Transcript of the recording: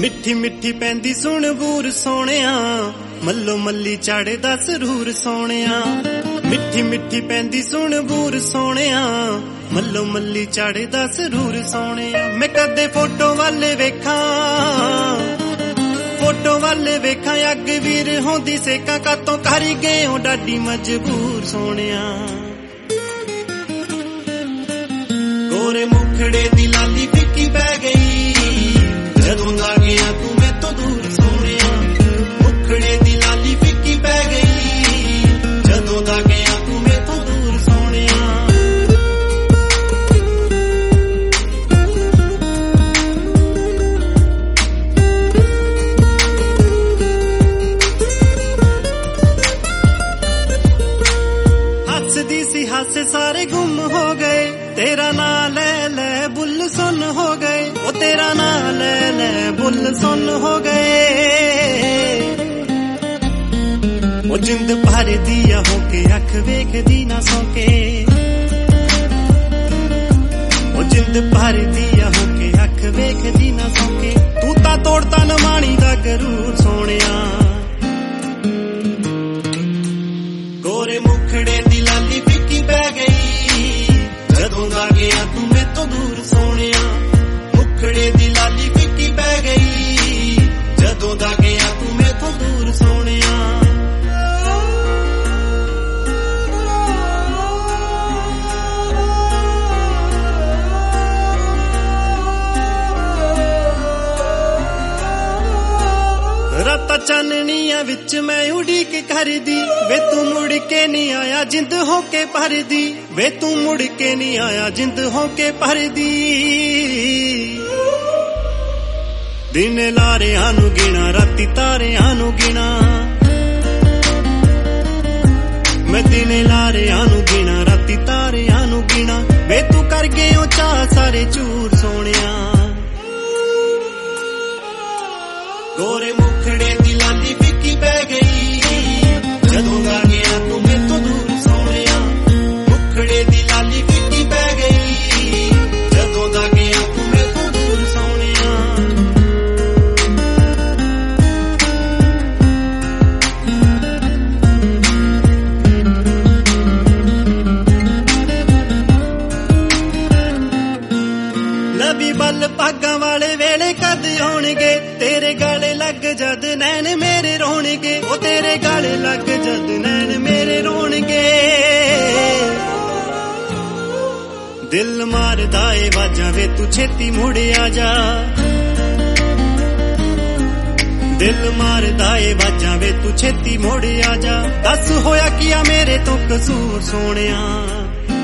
मिठी मिठी पैंदी सुन बूर सोहणिया मल्लो मल्ली चढ़दा सरूर सोहणिया मिठी मिठी पैंदी सुन बूर सोहणिया मल्लो मल्ली चढ़दा सरूर सोहणिया मैं कदे फोटो वाले वेखां अग वीर होंदी सेका कातों करी गए हो डाडी मजबूर सोहणिया गोरे मुखड़े दी लाली फिक्की पै गई जदों दा गया तू मैं तो दूर सोहणिया मुखड़े दी लाली फिक्की पै गई जदों दा गया तू मैं तो दूर सोहणिया हसदी सी हासे सारे गुम हो गए तेरा ना ले ले बुल सुन हो गए ओ तेरा ना ले ले बुल सुन हो गए ओ जिंद भर दिया होके अख वेखदी ना सौके ओ जिंद भर दिया होके अख वेखदी ना सौके तू ता तोड़ता न माणी दा गरूर सोहणिया गोरे मुखड़े दी लाली फिक्की पै गई जदों दा गया तू मैं तो दूर सोहणिया मुखड़े दी लाली फिक्की पै गई जदों दा गया तू मैं तो दूर सोहणिया राता चाननिया विच मैं उड़ीक करदी वे तू मुड़ के नहीं आया जिंद होके भरदी वे तू मुड़ के नहीं आया जिंद होके भरदी दिन लारियां नू गिना राती तारियां नू गिना मैं दिन लारियां नू गिना राती तारियां नू गिना वे तू कर गए हो चाह सारे चूर सोहणिया गोरे मुखड़े दी लाली फिक्की पै गई जदों दा गया तू मैं तो दूर सोहणिया मुखड़े दी लाली फिक्की पै गई जदों दा गया तू मैं तो दूर सोहणिया लबी बल भागां वाले वेले कद आउणगे तेरे गाले लग जद नैन मेरे रोणगे ओ तेरे गाले लग जद नैन मेरे रोणगे दिल मारदा ए वाजां वे तू छेती मुड़ आ जा दिल मारदा ए वाजां वे तू छेती मुड़ आ जा दस होया किया मेरे तो कसूर सोहणिया